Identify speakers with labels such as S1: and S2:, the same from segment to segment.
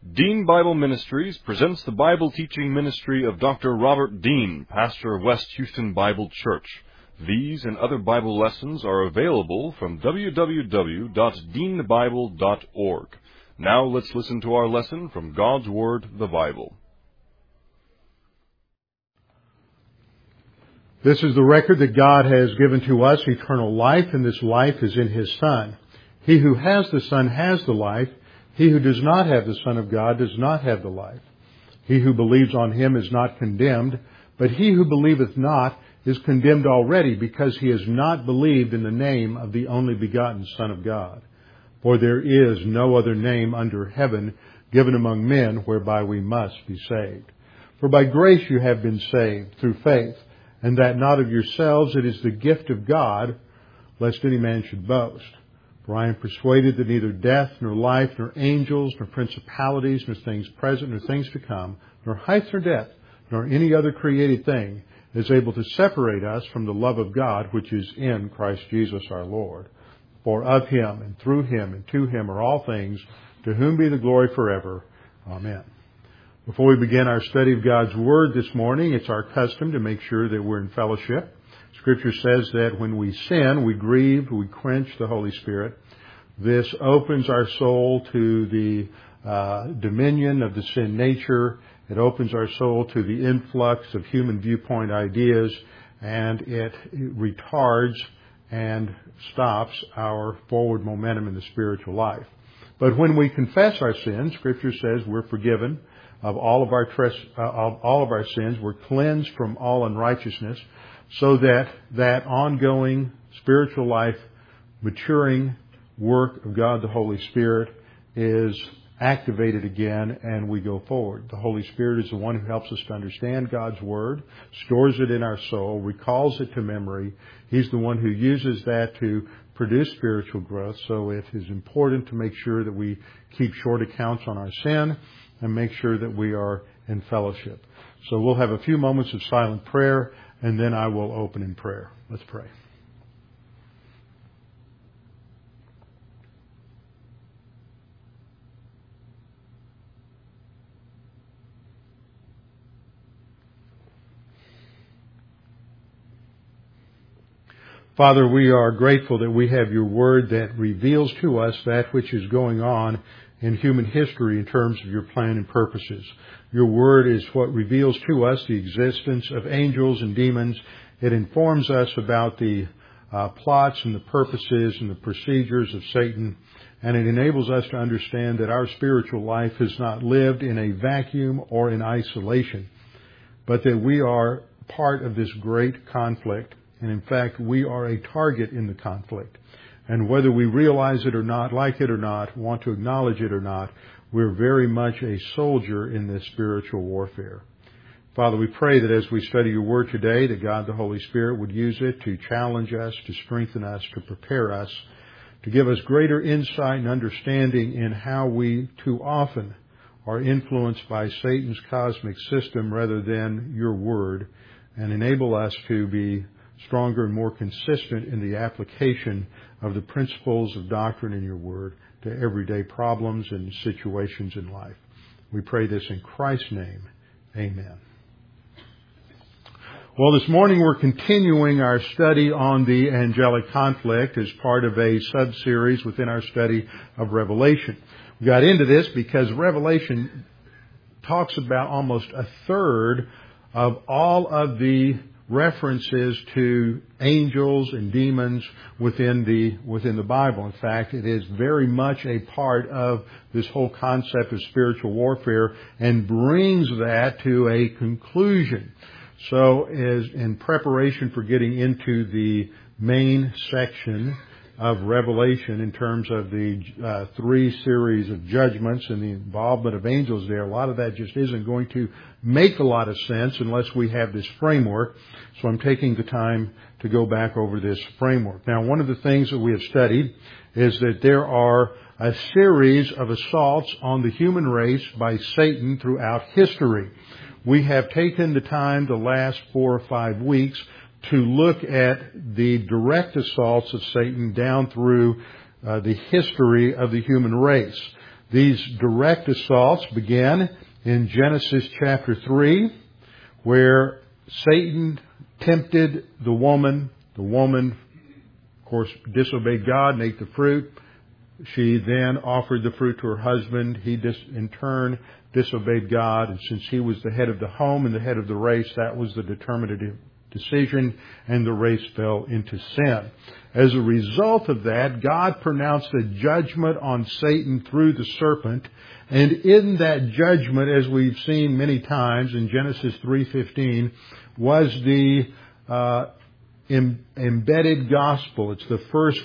S1: Dean Bible Ministries presents the Bible teaching ministry of Dr. Robert Dean, pastor of West Houston Bible Church. These and other Bible lessons are available from www.deanbible.org. Now let's listen to our lesson from God's Word, the Bible.
S2: This is the record that God has given to us, eternal life, and this life is in His Son. He who has the Son has the life. He who does not have the Son of God does not have the life. He who believes on Him is not condemned, but he who believeth not is condemned already, because he has not believed in the name of the only begotten Son of God. For there is no other name under heaven given among men whereby we must be saved. For by grace you have been saved through faith, and that not of yourselves, it is the gift of God, lest any man should boast. For I am persuaded that neither death, nor life, nor angels, nor principalities, nor things present, nor things to come, nor height, nor depth, nor any other created thing is able to separate us from the love of God which is in Christ Jesus our Lord. For of Him, and through Him, and to Him are all things, to whom be the glory forever. Amen. Before we begin our study of God's Word this morning, it's our custom to make sure that we're in fellowship. Scripture says that when we sin, we grieve, we quench the Holy Spirit. This opens our soul to the dominion of the sin nature. It opens our soul to the influx of human viewpoint ideas, and it retards and stops our forward momentum in the spiritual life. But when we confess our sins, Scripture says we're forgiven of all of our sins. We're cleansed from all unrighteousness, so that ongoing spiritual life, maturing work of God the Holy Spirit is activated again, and we go forward. The Holy Spirit is the one who helps us to understand God's Word, stores it in our soul, recalls it to memory. He's the one who uses that to produce spiritual growth. So it is important to make sure that we keep short accounts on our sin and make sure that we are in fellowship. So we'll have a few moments of silent prayer, and then I will open in prayer. Let's pray. Father, we are grateful that we have your Word that reveals to us that which is going on in human history in terms of your plan and purposes. Your Word is what reveals to us the existence of angels and demons. It informs us about the plots and the purposes and the procedures of Satan, and it enables us to understand that our spiritual life is not lived in a vacuum or in isolation, but that we are part of this great conflict. And in fact, we are a target in the conflict. And whether we realize it or not, like it or not, want to acknowledge it or not, we're very much a soldier in this spiritual warfare. Father, we pray that as we study your Word today, that God the Holy Spirit would use it to challenge us, to strengthen us, to prepare us, to give us greater insight and understanding in how we too often are influenced by Satan's cosmic system rather than your Word, and enable us to be stronger and more consistent in the application of the principles of doctrine in your Word to everyday problems and situations in life. We pray this in Christ's name. Amen. Well, this morning we're continuing our study on the angelic conflict as part of a sub-series within our study of Revelation. We got into this because Revelation talks about almost a third of all of the references to angels and demons within the Bible. In fact, it is very much a part of this whole concept of spiritual warfare and brings that to a conclusion. So as in preparation for getting into the main section of Revelation in terms of the three series of judgments and the involvement of angels there, a lot of that just isn't going to make a lot of sense unless we have this framework. So I'm taking the time to go back over this framework. Now, one of the things that we have studied is that there are a series of assaults on the human race by Satan throughout history. We have taken the time the last 4 or 5 weeks to look at the direct assaults of Satan down through the history of the human race. These direct assaults began in Genesis chapter 3, where Satan tempted the woman. The woman, of course, disobeyed God and ate the fruit. She then offered the fruit to her husband. He in turn disobeyed God. And since he was the head of the home and the head of the race, that was the determinative decision, and the race fell into sin. As a result of that, God pronounced a judgment on Satan through the serpent. And in that judgment, as we've seen many times in Genesis 3:15, was the embedded gospel. It's the first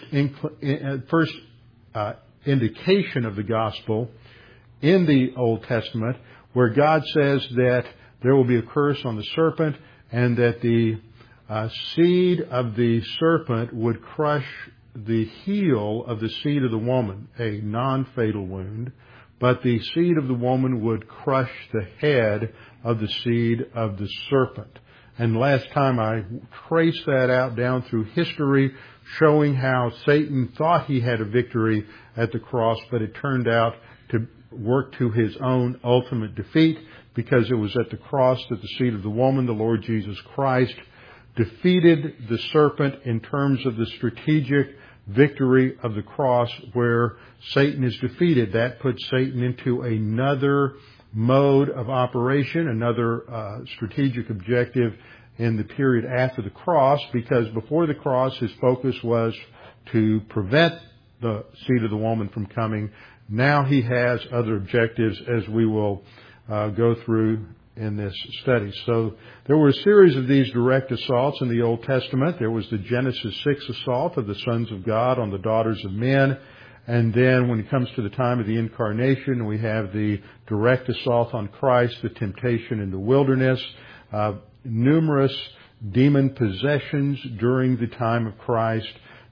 S2: indication of the gospel in the Old Testament, where God says that there will be a curse on the serpent, and that the seed of the serpent would crush the heel of the seed of the woman, a non-fatal wound, but the seed of the woman would crush the head of the seed of the serpent. And last time I traced that out down through history, showing how Satan thought he had a victory at the cross, but it turned out to work to his own ultimate defeat, because it was at the cross that the seed of the woman, the Lord Jesus Christ, defeated the serpent in terms of the strategic victory of the cross, where Satan is defeated. That puts Satan into another mode of operation, another strategic objective in the period after the cross, because before the cross his focus was to prevent the seed of the woman from coming. Now he has other objectives, as we will go through in this study. So there were a series of these direct assaults in the Old Testament. There was the Genesis 6 assault of the sons of God on the daughters of men. And then when it comes to the time of the incarnation, we have the direct assault on Christ, the temptation in the wilderness, numerous demon possessions during the time of Christ,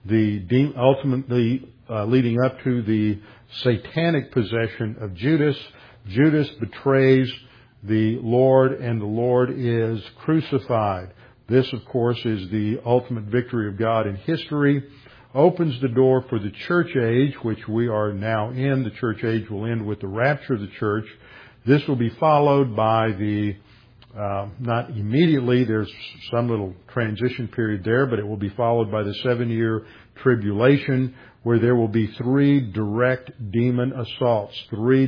S2: ultimately leading up to the satanic possession of Judas. Judas betrays the Lord, and the Lord is crucified. This, of course, is the ultimate victory of God in history. Opens the door for the church age, which we are now in. The church age will end with the rapture of the church. This will be followed by not immediately, there's some little transition period there, but it will be followed by the 7-year tribulation, where there will be 3 direct demon assaults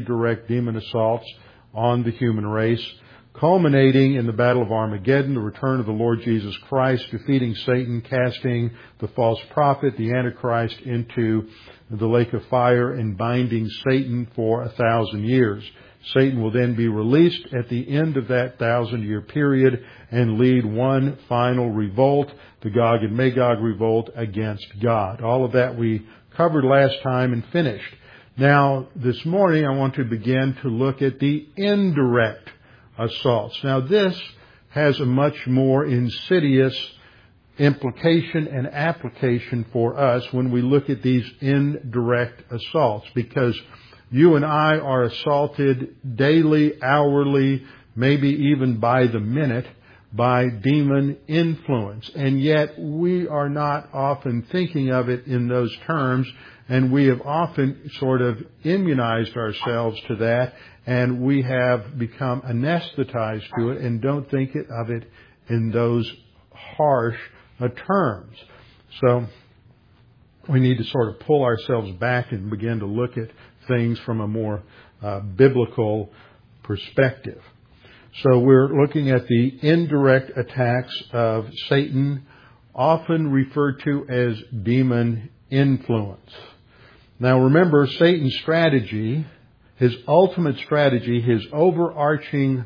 S2: on the human race, culminating in the Battle of Armageddon, the return of the Lord Jesus Christ, defeating Satan, casting the false prophet, the Antichrist, into the lake of fire, and binding Satan for 1,000 years. Satan will then be released at the end of that 1,000-year period and lead one final revolt, the Gog and Magog revolt against God. All of that we covered last time and finished. Now, this morning I want to begin to look at the indirect assaults. Now, this has a much more insidious implication and application for us when we look at these indirect assaults, because you and I are assaulted daily, hourly, maybe even by the minute, by demon influence. And yet we are not often thinking of it in those terms, and we have often sort of immunized ourselves to that, and we have become anesthetized to it and don't think of it in those harsh terms. So we need to sort of pull ourselves back and begin to look at things from a more biblical perspective. So we're looking at the indirect attacks of Satan, often referred to as demon influence. Now remember, Satan's strategy, his ultimate strategy, his overarching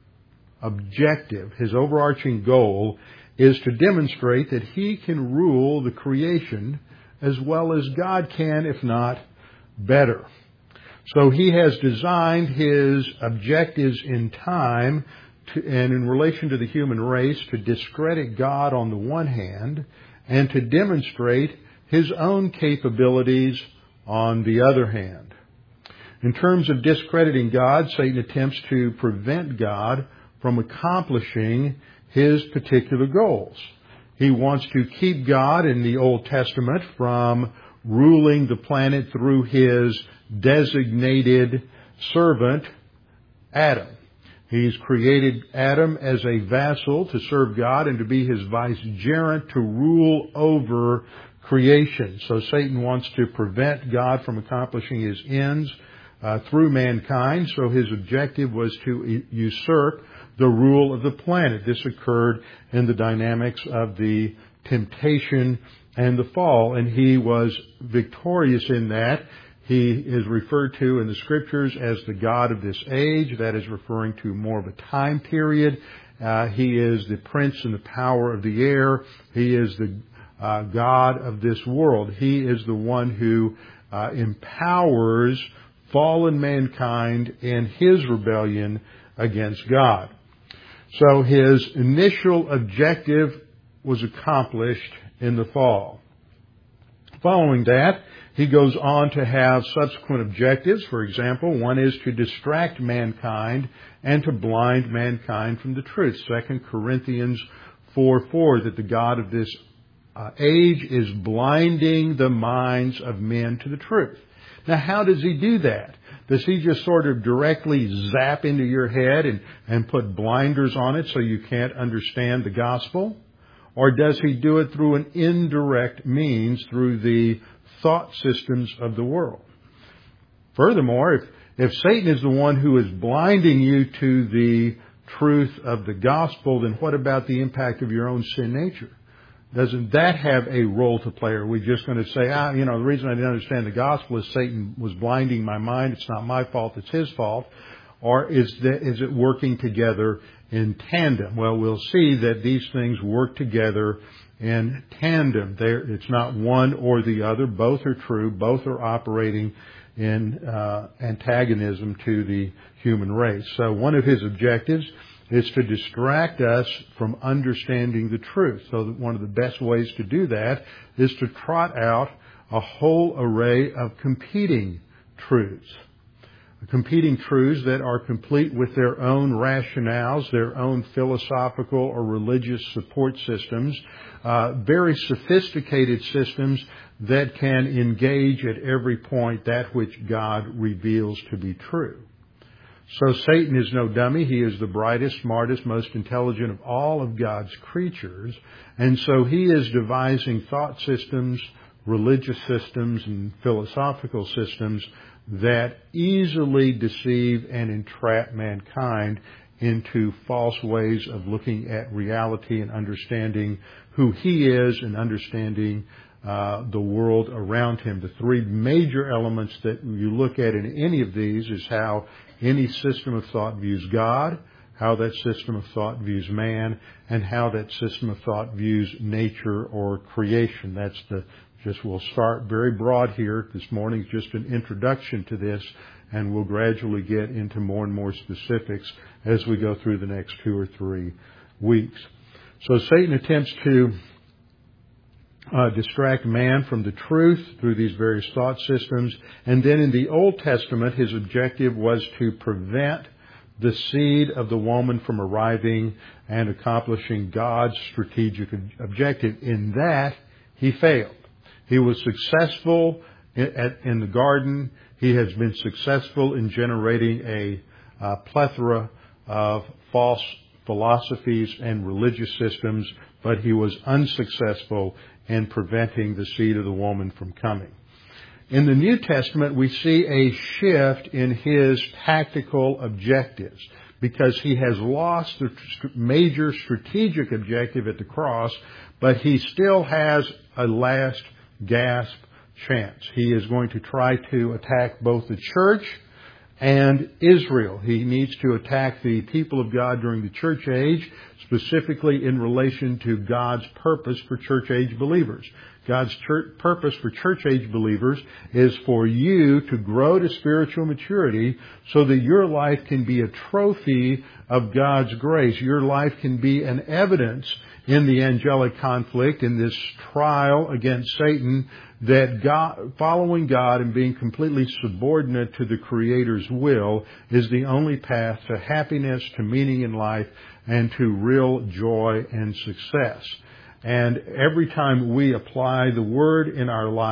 S2: objective, his overarching goal is to demonstrate that he can rule the creation as well as God can, if not better. So he has designed his objectives in time and in relation to the human race to discredit God on the one hand and to demonstrate his own capabilities on the other hand. In terms of discrediting God, Satan attempts to prevent God from accomplishing his particular goals. He wants to keep God in the Old Testament from ruling the planet through his designated servant, Adam. He's created Adam as a vassal to serve God and to be his vicegerent to rule over creation. So Satan wants to prevent God from accomplishing his ends through mankind. So his objective was to usurp the rule of the planet. This occurred in the dynamics of the temptation and the fall, and he was victorious in that. He is referred to in the Scriptures as the God of this age. That is referring to more of a time period. He is the prince and the power of the air. He is the God of this world. He is the one who empowers fallen mankind in his rebellion against God. So his initial objective was accomplished in the fall. Following that, he goes on to have subsequent objectives. For example, one is to distract mankind and to blind mankind from the truth. 2 Corinthians 4:4, that the God of this age is blinding the minds of men to the truth. Now, how does he do that? Does he just sort of directly zap into your head and put blinders on it so you can't understand the gospel? Or does he do it through an indirect means, through the thought systems of the world? Furthermore, if Satan is the one who is blinding you to the truth of the gospel, then what about the impact of your own sin nature? Doesn't that have a role to play? Or are we just going to say, the reason I didn't understand the gospel is Satan was blinding my mind. It's not my fault. It's his fault. Or is it working together in tandem? Well, we'll see that these things work together in tandem. It's not one or the other. Both are true. Both are operating in antagonism to the human race. So one of his objectives is to distract us from understanding the truth. So that one of the best ways to do that is to trot out a whole array of competing truths. Competing truths that are complete with their own rationales, their own philosophical or religious support systems, very sophisticated systems that can engage at every point that which God reveals to be true. So Satan is no dummy. He is the brightest, smartest, most intelligent of all of God's creatures. And so he is devising thought systems, religious systems, and philosophical systems that easily deceive and entrap mankind into false ways of looking at reality and understanding who he is and understanding the world around him. The three major elements that you look at in any of these is how any system of thought views God, how that system of thought views man, and how that system of thought views nature or creation. We'll start very broad here. This morning is just an introduction to this, and we'll gradually get into more and more specifics as we go through the next 2 or 3 weeks. So Satan attempts to distract man from the truth through these various thought systems. And then in the Old Testament, his objective was to prevent the seed of the woman from arriving and accomplishing God's strategic objective. In that, he failed. He was successful in the garden. He has been successful in generating a plethora of false philosophies and religious systems, but he was unsuccessful in preventing the seed of the woman from coming. In the New Testament, we see a shift in his tactical objectives because he has lost the major strategic objective at the cross, but he still has a last gasp chance. He is going to try to attack both the church and Israel. He needs to attack the people of God during the church age, specifically in relation to God's purpose for church age believers. God's purpose for church age believers is for you to grow to spiritual maturity so that your life can be a trophy of God's grace. Your life can be an evidence in the angelic conflict, in this trial against Satan, that God, following God and being completely subordinate to the Creator's will is the only path to happiness, to meaning in life, and to real joy and success. And every time we apply the Word in our life,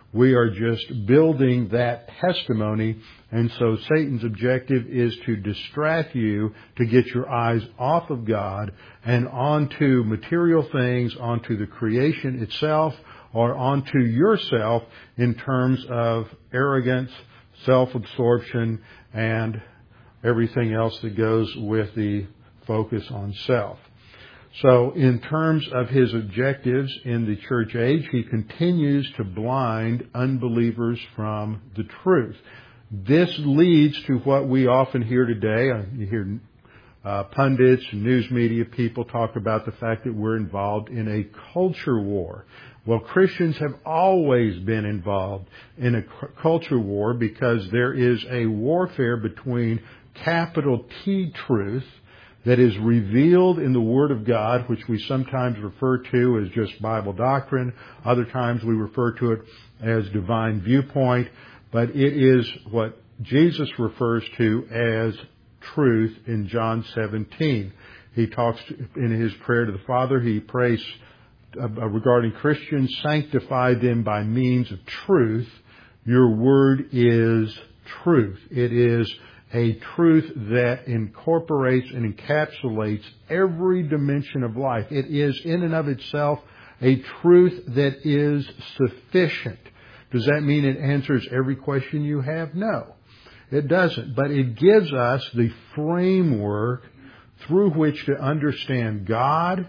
S2: We are just building that testimony. And so Satan's objective is to distract you, to get your eyes off of God and onto material things, onto the creation itself, or onto yourself in terms of arrogance, self-absorption, and everything else that goes with the focus on self. So in terms of his objectives in the church age, he continues to blind unbelievers from the truth. This leads to what we often hear today. You hear pundits and news media people talk about the fact that we're involved in a culture war. Well, Christians have always been involved in a culture war because there is a warfare between capital T truth that is revealed in the Word of God, which we sometimes refer to as just Bible doctrine. Other times we refer to it as divine viewpoint. But it is what Jesus refers to as truth in John 17. He talks in his prayer to the Father. He prays regarding Christians, sanctify them by means of truth. Your Word is truth. It is a truth that incorporates and encapsulates every dimension of life. It is in and of itself a truth that is sufficient. Does that mean it answers every question you have? No, it doesn't. But it gives us the framework through which to understand God,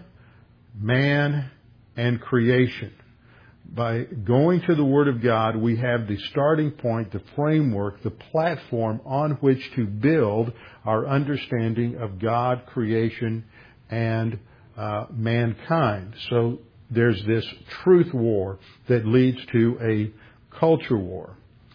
S2: man, and creation. By going to the Word of God, we have the starting point, the framework, the platform on which to build our understanding of God, creation, and mankind. So there's this truth war that leads to a culture war.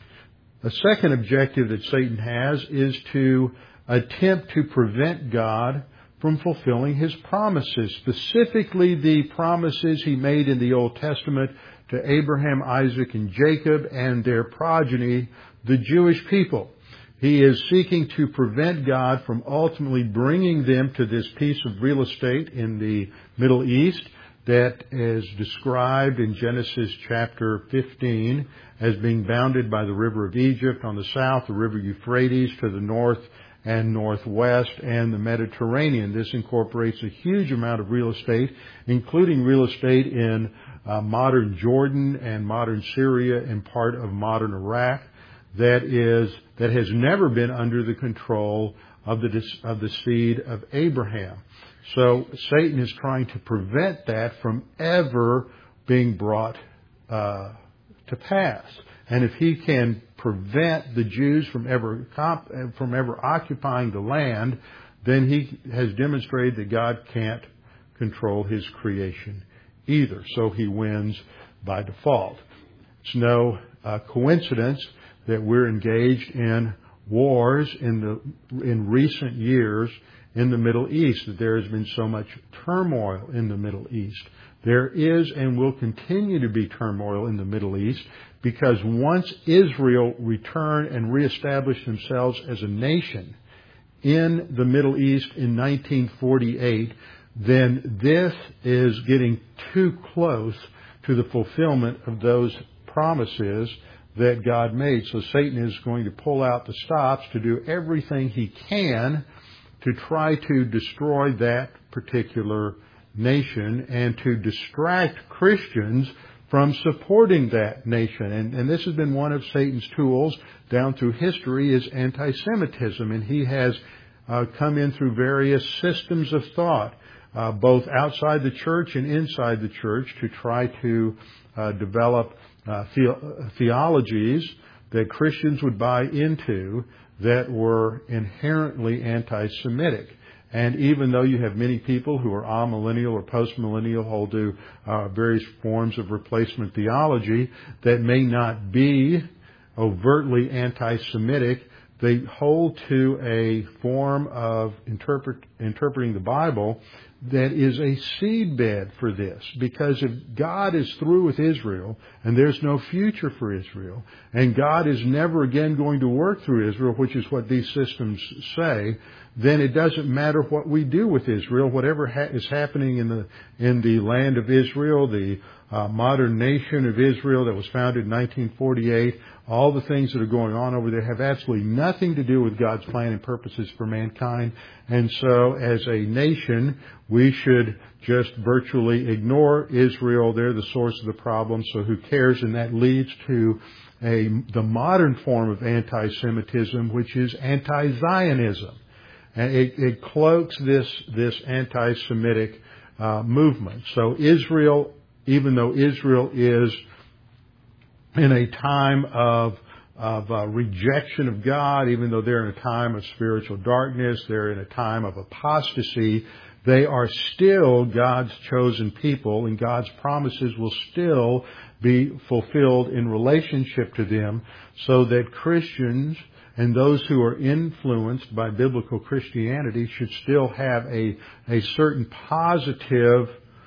S2: A second objective that Satan has is to attempt to prevent God from fulfilling His promises, specifically the promises He made in the Old Testament to Abraham, Isaac, and Jacob and their progeny, the Jewish people. He is seeking to prevent God from ultimately bringing them to this piece of real estate in the Middle East that is described in Genesis chapter 15 as being bounded by the river of Egypt on the south, the river Euphrates to the north and northwest, and the Mediterranean. This incorporates a huge amount of real estate, including real estate in modern Jordan and modern Syria and part of modern Iraq that has never been under the control of the seed of Abraham. So Satan is trying to prevent that from ever being brought to pass. And if he can prevent the Jews from ever occupying the land, then he has demonstrated that God can't control His creation either. So he wins by default. It's no coincidence that we're engaged in wars in recent years in the Middle East, that there has been so much turmoil in the Middle East. There is and will continue to be turmoil in the Middle East because once Israel returned and reestablished themselves as a nation in the Middle East in 1948, then this is getting too close to the fulfillment of those promises that God made. So Satan is going to pull out the stops to do everything he can to try to destroy that particular nation and to distract Christians from supporting that nation. And this has been one of Satan's tools down through history is anti-Semitism. And he has come in through various systems of thought, both outside the church and inside the church, to try to develop theologies that Christians would buy into that were inherently anti-Semitic. And even though you have many people who are amillennial or postmillennial, hold to various forms of replacement theology that may not be overtly anti-Semitic, they hold to a form of interpreting the Bible that is a seedbed for this. Because if God is through with Israel and there's no future for Israel, and God is never again going to work through Israel, which is what these systems say, then it doesn't matter what we do with Israel. Whatever is happening in the land of Israel, the modern nation of Israel that was founded in 1948, all the things that are going on over there have absolutely nothing to do with God's plan and purposes for mankind. And so as a nation, we should just virtually ignore Israel. They're the source of the problem, so who cares? And that leads to the modern form of anti-Semitism, which is anti-Zionism. And it cloaks this anti-Semitic movement. So Israel, even though Israel is in a time of rejection of God, even though they're in a time of spiritual darkness, they're in a time of apostasy, they are still God's chosen people, and God's promises will still be fulfilled in relationship to them, so that Christians and those who are influenced by biblical Christianity should still have a certain positive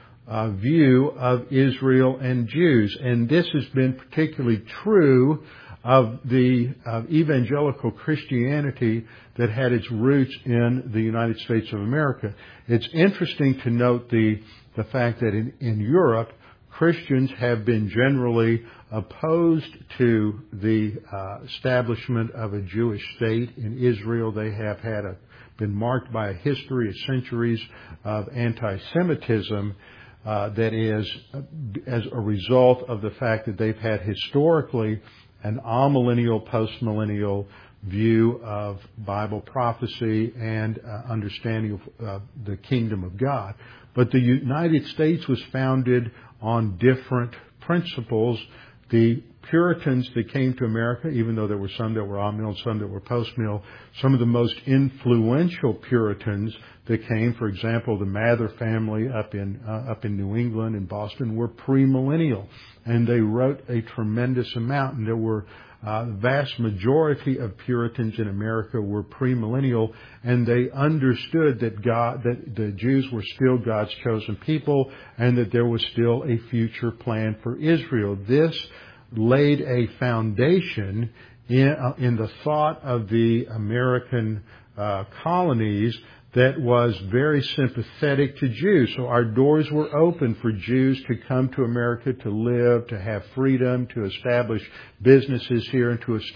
S2: view of Israel and Jews. And this has been particularly true of the evangelical Christianity that had its roots in the United States of America. It's interesting to note the fact that in Europe, Christians have been generally opposed to the establishment of a Jewish state in Israel. They have been marked by a history of centuries of anti-Semitism that is as a result of the fact that they've had historically an amillennial, postmillennial view of Bible prophecy and understanding of the kingdom of God. But the United States was founded on different principles. The Puritans that came to America, even though there were some that were amillennial and some that were postmillennial, some of the most influential Puritans that came, for example, the Mather family up in New England and Boston, were premillennial, and they wrote a tremendous amount. And there were the vast majority of Puritans in America were premillennial, and they understood that the Jews were still God's chosen people, and that there was still a future plan for Israel. This laid a foundation in the thought of the American colonies that was very sympathetic to Jews. So our doors were open for Jews to come to America, to live, to have freedom, to establish businesses here, and to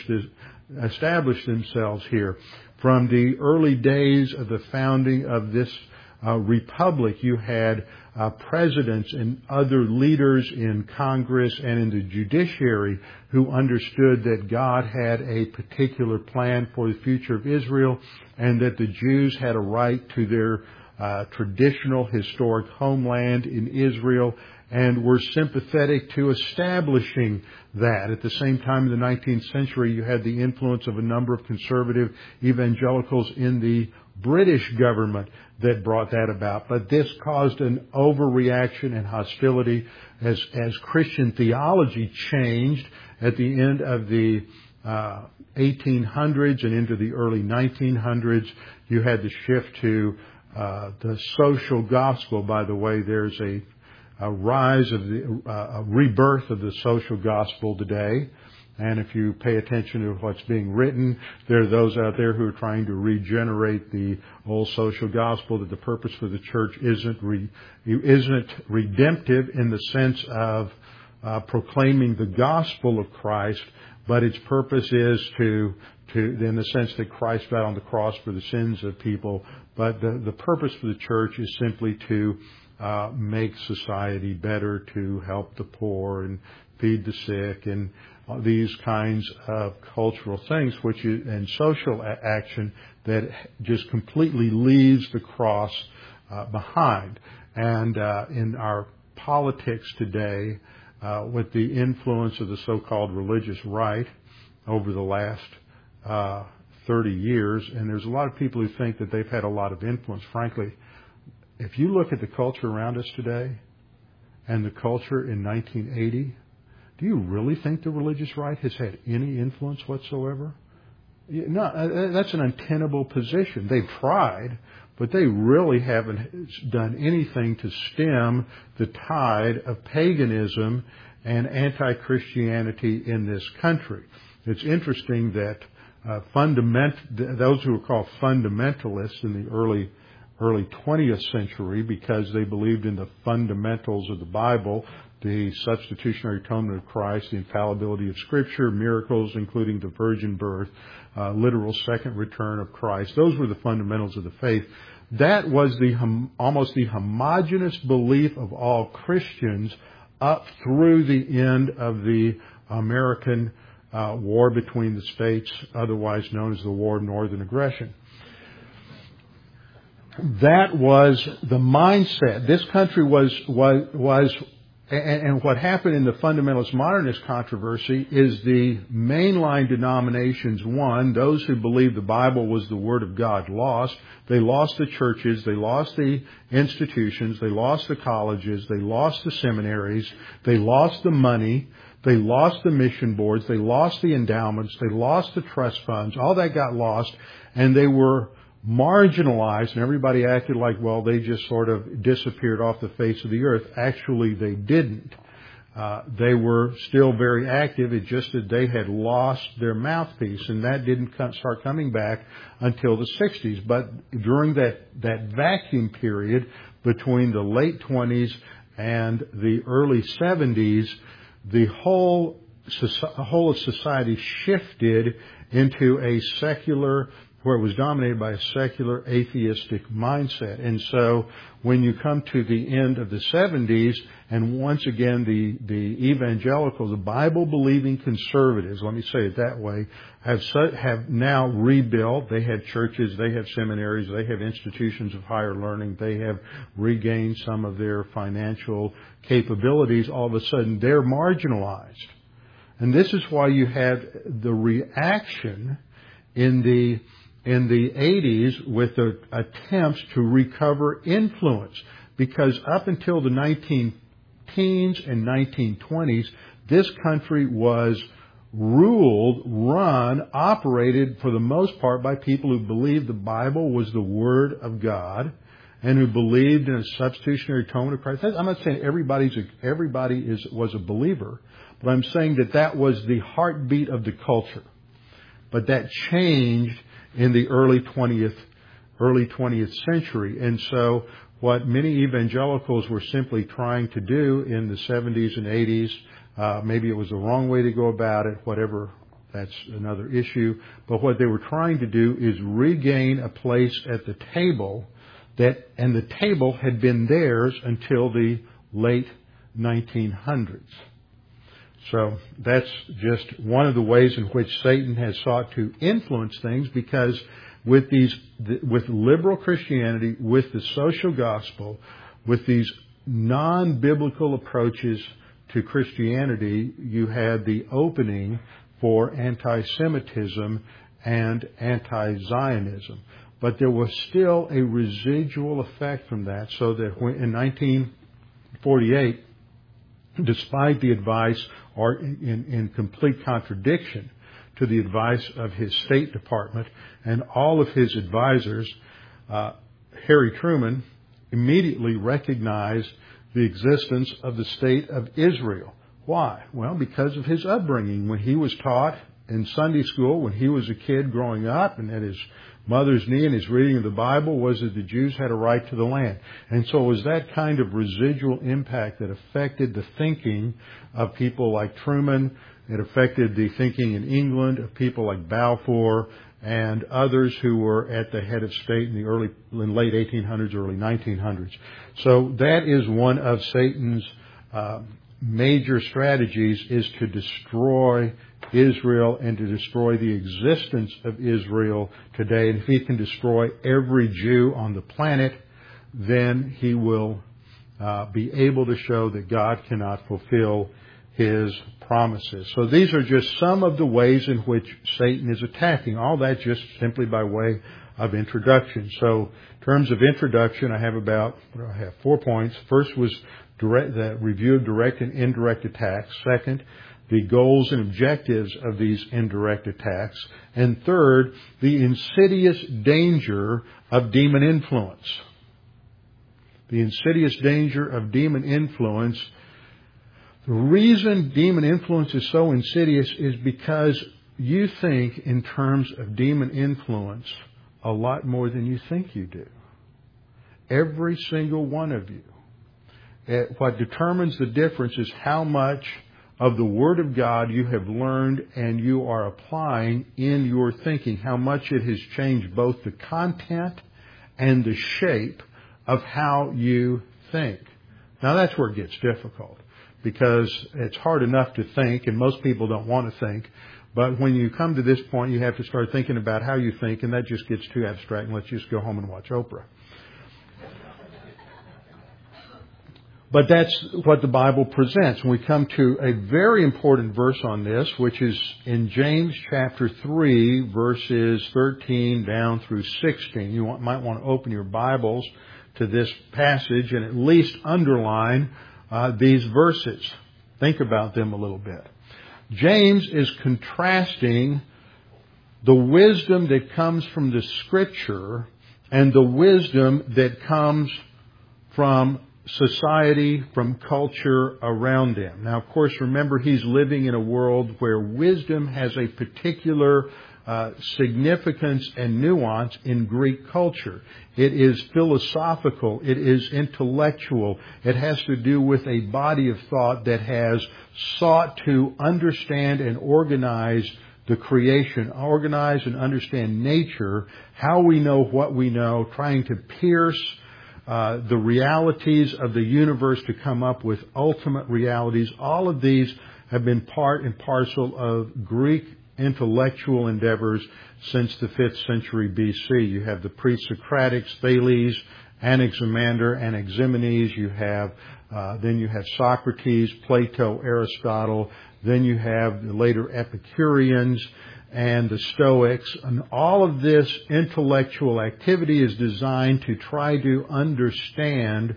S2: establish themselves here. From the early days of the founding of this republic, you had presidents and other leaders in Congress and in the judiciary who understood that God had a particular plan for the future of Israel, and that the Jews had a right to their traditional historic homeland in Israel, and were sympathetic to establishing that. At the same time, in the 19th century, you had the influence of a number of conservative evangelicals in the British government that brought that about. But this caused an overreaction and hostility as Christian theology changed at the end of the 1800s and into the early 1900s. You had the shift to the social gospel. By the way, there's a rise of a rebirth of the social gospel today. And if you pay attention to what's being written, there are those out there who are trying to regenerate the old social gospel, that the purpose for the church isn't redemptive in the sense of proclaiming the gospel of Christ, but its purpose is to in the sense that Christ died on the cross for the sins of people. But the purpose for the church is simply to make society better, to help the poor and feed the sick and these kinds of cultural things, and social action that just completely leaves the cross behind. And in our politics today, with the influence of the so-called religious right over the last 30 years, and there's a lot of people who think that they've had a lot of influence. Frankly, if you look at the culture around us today and the culture in 1980, do you really think the religious right has had any influence whatsoever? No, that's an untenable position. They've tried, but they really haven't done anything to stem the tide of paganism and anti-Christianity in this country. It's interesting that those who were called fundamentalists in the early 20th century, because they believed in the fundamentals of the Bible, the substitutionary atonement of Christ, the infallibility of Scripture, miracles, including the virgin birth, literal second return of Christ. Those were the fundamentals of the faith. That was almost the homogeneous belief of all Christians up through the end of the American war between the states, otherwise known as the War of Northern Aggression. That was the mindset. This country was, and what happened in the fundamentalist modernist controversy is the mainline denominations won. Those who believed the Bible was the Word of God lost. They lost the churches. They lost the institutions. They lost the colleges. They lost the seminaries. They lost the money. They lost the mission boards. They lost the endowments. They lost the trust funds. All that got lost, and they were marginalized, and everybody acted like, well, they just sort of disappeared off the face of the earth. Actually, they didn't. They were still very active. It's just that they had lost their mouthpiece, and that didn't start coming back until the 60s. But during that vacuum period between the late 20s and the early 70s, the whole of society shifted into a secular, where it was dominated by a secular atheistic mindset. And so when you come to the end of the 70s, and once again the evangelicals, the Bible-believing conservatives, let me say it that way, have now rebuilt. They have churches, they have seminaries, they have institutions of higher learning, they have regained some of their financial capabilities. All of a sudden, they're marginalized. And this is why you had the reaction in the 80s with the attempts to recover influence. Because up until the 19-teens and 1920s, this country was run, operated for the most part by people who believed the Bible was the Word of God and who believed in a substitutionary atonement of Christ. I'm not saying everybody was a believer, but I'm saying that was the heartbeat of the culture. But that changed in the early 20th century. And so what many evangelicals were simply trying to do in the 70s and 80s, maybe it was the wrong way to go about it, whatever, that's another issue. But what they were trying to do is regain a place at the table and the table had been theirs until the late 1900s. So that's just one of the ways in which Satan has sought to influence things, because with liberal Christianity, with the social gospel, with these non-biblical approaches to Christianity, you had the opening for anti-Semitism and anti-Zionism. But there was still a residual effect from that, so that in 1948, despite the advice, or in complete contradiction to the advice of his State Department and all of his advisors, Harry Truman immediately recognized the existence of the State of Israel. Why? Well, because of his upbringing. When he was taught in Sunday school, when he was a kid growing up, and at his mother's knee and his reading of the Bible was that the Jews had a right to the land. And so it was that kind of residual impact that affected the thinking of people like Truman. It affected the thinking in England of people like Balfour and others who were at the head of state in late 1800s, early 1900s. So that is one of Satan's major strategies, is to destroy Israel and to destroy the existence of Israel today. And if he can destroy every Jew on the planet, then he will be able to show that God cannot fulfill His promises. So these are just some of the ways in which Satan is attacking. All that just simply by way of introduction. So in terms of introduction, I have 4 points. First was the review of direct and indirect attacks. Second, the goals and objectives of these indirect attacks. And third, the insidious danger of demon influence. The insidious danger of demon influence. The reason demon influence is so insidious is because you think in terms of demon influence a lot more than you think you do. Every single one of you. What determines the difference is how much of the Word of God you have learned and you are applying in your thinking, how much it has changed both the content and the shape of how you think. Now that's where it gets difficult, because it's hard enough to think, and most people don't want to think. But when you come to this point, you have to start thinking about how you think, and that just gets too abstract, and let's just go home and watch Oprah. But that's what the Bible presents. And we come to a very important verse on this, which is in James chapter 3, verses 13 down through 16. You might want to open your Bibles to this passage and at least underline these verses. Think about them a little bit. James is contrasting the wisdom that comes from the Scripture and the wisdom that comes from society, from culture around him. Now, of course, remember, he's living in a world where wisdom has a particular significance and nuance in Greek culture. It is philosophical. It is intellectual. It has to do with a body of thought that has sought to understand and organize the creation, organize and understand nature, how we know what we know, trying to pierce the realities of the universe to come up with ultimate realities. All of these have been part and parcel of Greek intellectual endeavors since the 5th century BC. You have the pre-Socratics, Thales, Anaximander, Anaximenes. Then you have Socrates, Plato, Aristotle. Then you have the later Epicureans and the Stoics. And all of this intellectual activity is designed to try to understand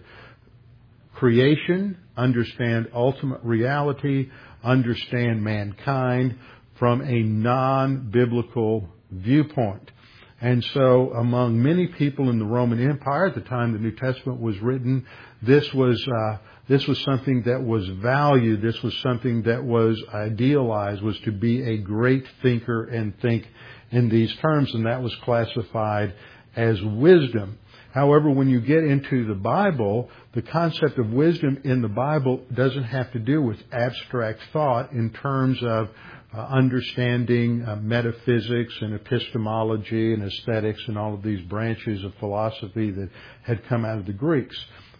S2: creation, understand ultimate reality, understand mankind from a non-biblical viewpoint. And so among many people in the Roman Empire at the time the New Testament was written, this was something that was valued. This was something that was idealized, was to be a great thinker and think in these terms, and that was classified as wisdom. However, when you get into the Bible, the concept of wisdom in the Bible doesn't have to do with abstract thought in terms of understanding metaphysics and epistemology and aesthetics and all of these branches of philosophy that had come out of the Greeks.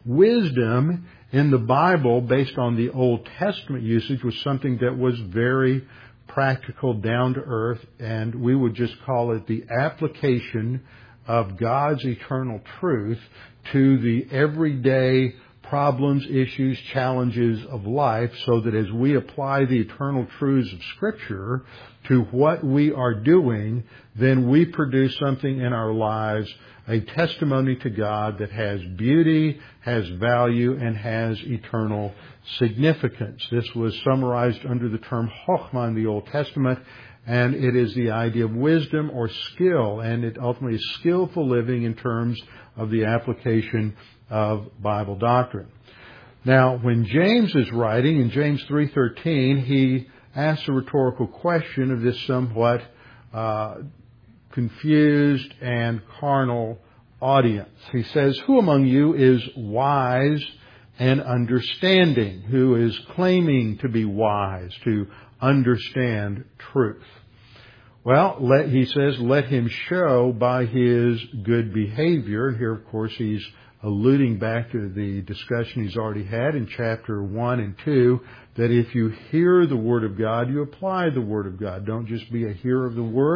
S2: Wisdom in the Bible, based on the Old Testament usage, was something that was very practical, down to earth, and we would just call it the application of God's eternal truth to the everyday problems, issues, challenges of life, so that as we apply the eternal truths of Scripture to what we are doing, then we produce something in our lives, a testimony to God that has beauty, has value, and has eternal significance. This was summarized under the term chokhmah in the Old Testament, and it is the idea of wisdom or skill, and it ultimately is skillful living in terms of the application of Bible doctrine. Now, when James is writing in James 3:13, he asks a rhetorical question of this somewhat confused and carnal audience. He says, "Who among you is wise and understanding?" Who is claiming to be wise, to understand truth? Well, he says, let him show by his good behavior. And here, of course, he's alluding back to the discussion he's already had in chapter 1 and 2, that if you hear the Word of God, you apply the Word of God. Don't just be a hearer of the Word,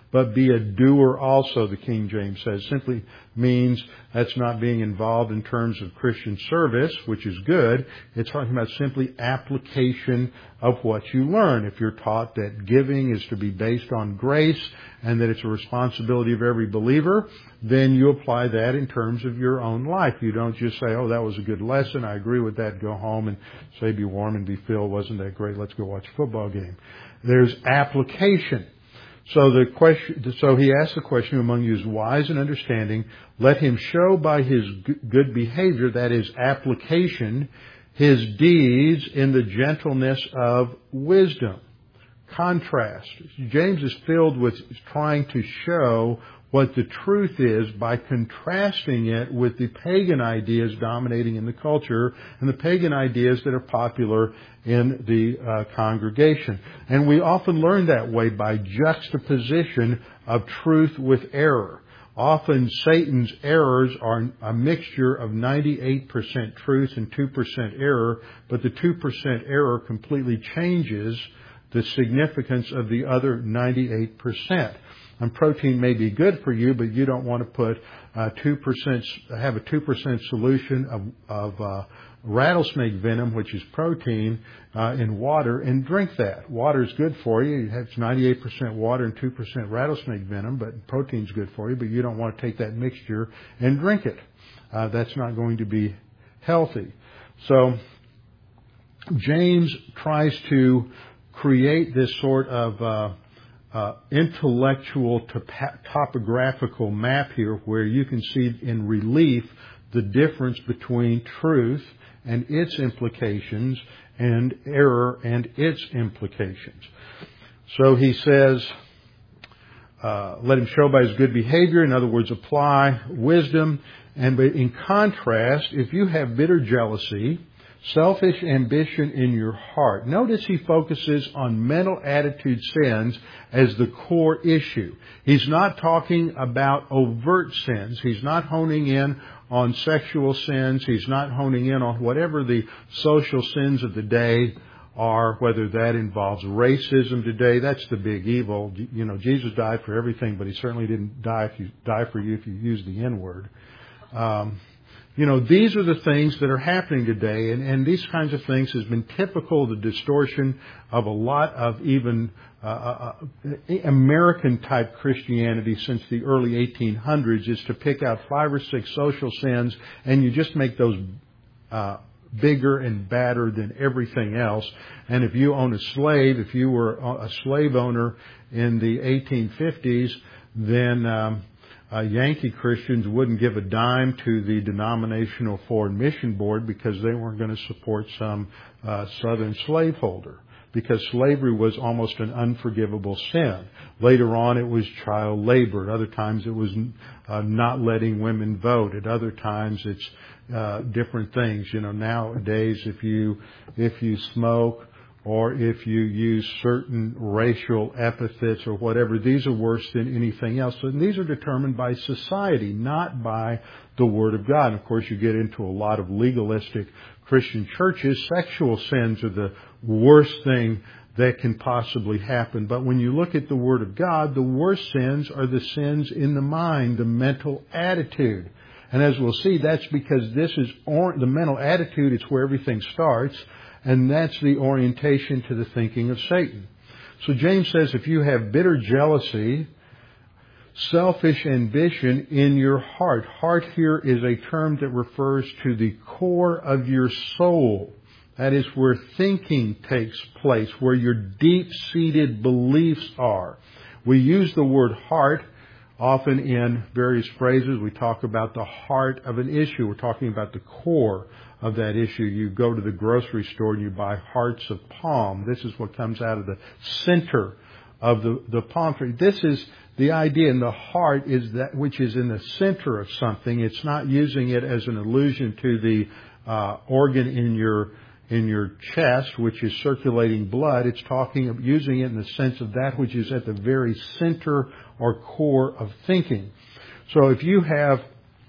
S2: but be a doer also, the King James says. Simply means that's not being involved in terms of Christian service, which is good. It's talking about simply application of what you learn. If you're taught that giving is to be based on grace and that it's a responsibility of every believer, then you apply that in terms of your own life. You don't just say, oh, that was a good lesson, I agree with that, go home and say, be warm and be filled, wasn't that great, let's go watch a football game. There's application. So he asks the question, among you is wise and understanding, let him show by his good behavior, that is application, his deeds in the gentleness of wisdom. Contrast. James is filled with trying to show what the truth is by contrasting it with the pagan ideas dominating in the culture and the pagan ideas that are popular in the congregation. And we often learn that way by juxtaposition of truth with error. Often Satan's errors are a mixture of 98% truth and 2% error, but the 2% error completely changes the significance of the other 98%. And protein may be good for you, but you don't want to put 2%, have a 2% solution of rattlesnake venom, which is protein, in water and drink that. Water is good for you. It's 98% water and 2% rattlesnake venom, but protein's good for you, but you don't want to take that mixture and drink it. That's not going to be healthy. So James tries to create this sort of intellectual topographical map here where you can see in relief the difference between truth and its implications and error and its implications. So he says, let him show by his good behavior, in other words, apply wisdom. And in contrast, if you have bitter jealousy, selfish ambition in your heart. Notice he focuses on mental attitude sins as the core issue. He's not talking about overt sins. He's not honing in on sexual sins. He's not honing in on whatever the social sins of the day are, whether that involves racism today. That's the big evil. You know, Jesus died for everything, but he certainly didn't die for you if you use the N-word. These are the things that are happening today, and these kinds of things has been typical of the distortion of a lot of even American-type Christianity since the early 1800s, is to pick out 5 or 6 social sins, and you just make those bigger and badder than everything else. And if you own a slave, if you were a slave owner in the 1850s, then Yankee Christians wouldn't give a dime to the denominational foreign mission board because they weren't going to support some southern slaveholder, because slavery was almost an unforgivable sin. Later on, it was child labor. At other times, it was not letting women vote. At other times, it's different things. Nowadays, if you smoke, or if you use certain racial epithets or whatever, these are worse than anything else. And these are determined by society, not by the Word of God. And of course, you get into a lot of legalistic Christian churches. Sexual sins are the worst thing that can possibly happen. But when you look at the Word of God, the worst sins are the sins in the mind, the mental attitude. And as we'll see, that's because this is the mental attitude. It's where everything starts. And that's the orientation to the thinking of Satan. So James says if you have bitter jealousy, selfish ambition in your heart. Heart here is a term that refers to the core of your soul. That is where thinking takes place, where your deep-seated beliefs are. We use the word heart often in various phrases. We talk about the heart of an issue. We're talking about the core of that issue. You go to the grocery store and you buy hearts of palm. This is what comes out of the center of the palm tree. This is the idea, and the heart is that which is in the center of something. It's not using it as an allusion to the organ in your chest, which is circulating blood. It's using it in the sense of that which is at the very center or core of thinking. So if you have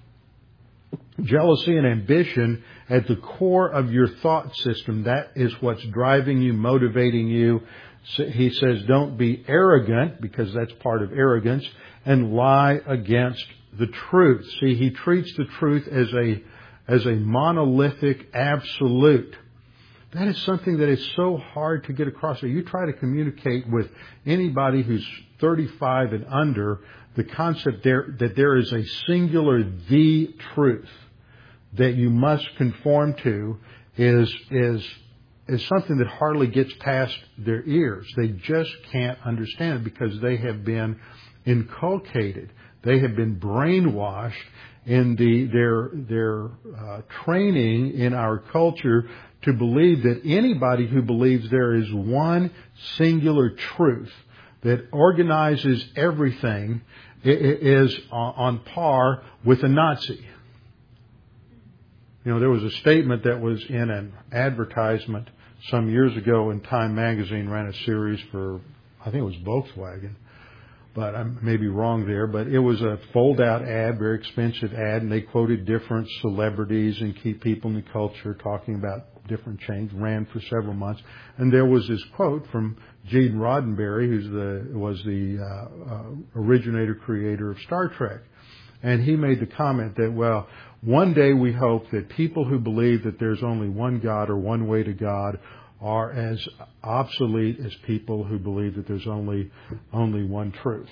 S2: jealousy and ambition at the core of your thought system, that is what's driving you, motivating you, He says, don't be arrogant, because that's part of arrogance, and lie against the truth. See, he treats the truth as a monolithic absolute. That is something that is so hard to get across. You try to communicate with anybody who's 35 and under, the concept that there is a singular the truth that you must conform to is something that hardly gets past their ears. They just can't understand it because they have been inculcated. They have been brainwashed in their training in our culture to believe that anybody who believes there is one singular truth that organizes everything is on par with a Nazi. You know, there was a statement that was in an advertisement some years ago, and Time Magazine ran a series for, I think it was Volkswagen, but I may be wrong there, but it was a fold-out ad, very expensive ad, and they quoted different celebrities and key people in the culture talking about different change, ran for several months, and there was this quote from Gene Roddenberry, who was the originator, creator of Star Trek. And he made the comment that, well, one day we hope that people who believe that there's only one God or one way to God are as obsolete as people who believe that there's only one truth.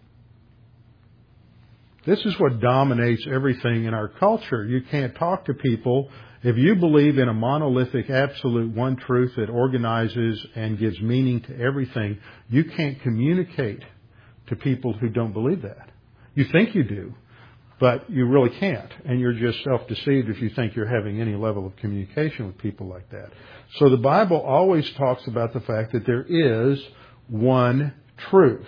S2: This is what dominates everything in our culture. You can't talk to people. If you believe in a monolithic, absolute one truth that organizes and gives meaning to everything, you can't communicate to people who don't believe that. You think you do, but you really can't. And you're just self-deceived if you think you're having any level of communication with people like that. So the Bible always talks about the fact that there is one truth.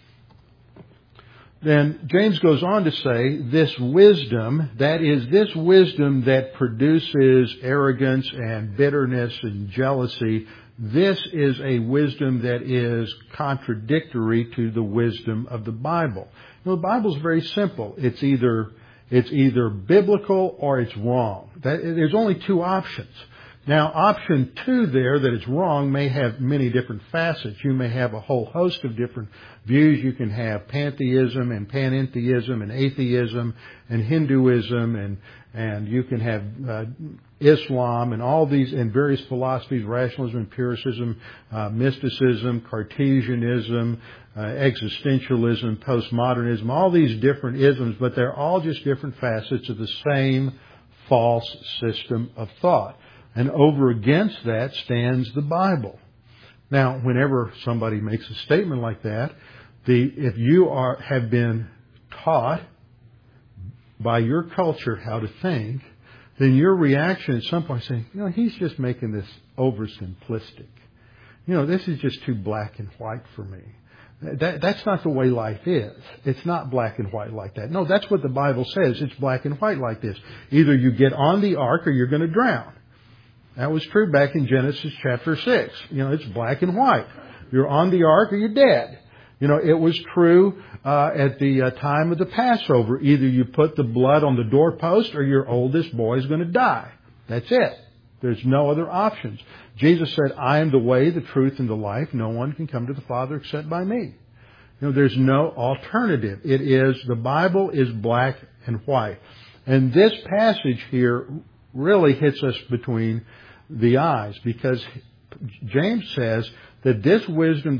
S2: Then James goes on to say, this wisdom, that is this wisdom that produces arrogance and bitterness and jealousy, this is a wisdom that is contradictory to the wisdom of the Bible. You know, the Bible is very simple. It's either biblical or it's wrong. There's only two options. Now, option 2 there, that it's wrong, may have many different facets. You may have a whole host of different views. You can have pantheism and panentheism and atheism and Hinduism and you can have Islam and all these and various philosophies, rationalism, empiricism, mysticism, Cartesianism, existentialism, postmodernism, all these different isms, but they're all just different facets of the same false system of thought. And over against that stands the Bible. Now, whenever somebody makes a statement like that, if you have been taught by your culture how to think, then your reaction at some point is saying, you know, he's just making this oversimplistic. You know, this is just too black and white for me. That's not the way life is. It's not black and white like that. No, that's what the Bible says. It's black and white like this. Either you get on the ark or you're going to drown. That was true back in Genesis chapter 6. You know, it's black and white. You're on the ark or you're dead. You know, it was true at the time of the Passover. Either you put the blood on the doorpost or your oldest boy is going to die. That's it. There's no other options. Jesus said, I am the way, the truth, and the life. No one can come to the Father except by me. You know, there's no alternative. The Bible is black and white. And this passage here really hits us between the eyes, because James says that this wisdom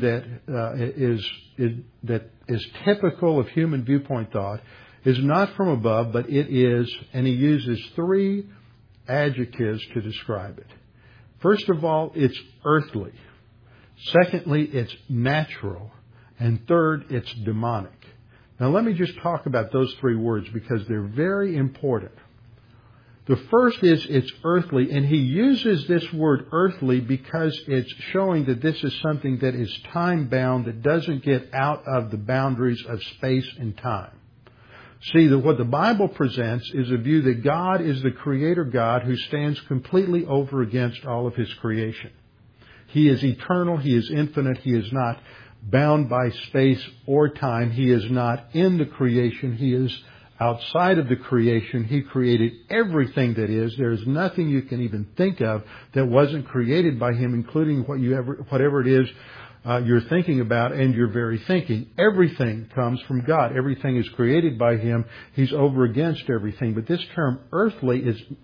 S2: that is typical of human viewpoint thought is not from above, but it is, and he uses 3 adjectives to describe it. First of all, it's earthly. Secondly, it's natural. And third, it's demonic. Now let me just talk about those 3 words because they're very important. The first is it's earthly, and he uses this word earthly because it's showing that this is something that is time-bound, that doesn't get out of the boundaries of space and time. See, that what the Bible presents is a view that God is the Creator God who stands completely over against all of His creation. He is eternal, He is infinite, He is not bound by space or time, He is not in the creation, He is outside of the creation. He created everything that is. There is nothing you can even think of that wasn't created by Him, including whatever it is you're thinking about and your very thinking. Everything comes from God. Everything is created by Him. He's over against everything. But this term earthly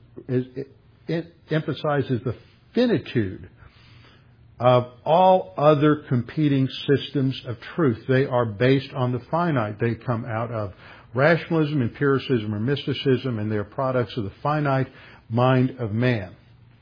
S2: it emphasizes the finitude of all other competing systems of truth. They are based on the finite. They come out of rationalism, empiricism, or mysticism, and they're products of the finite mind of man.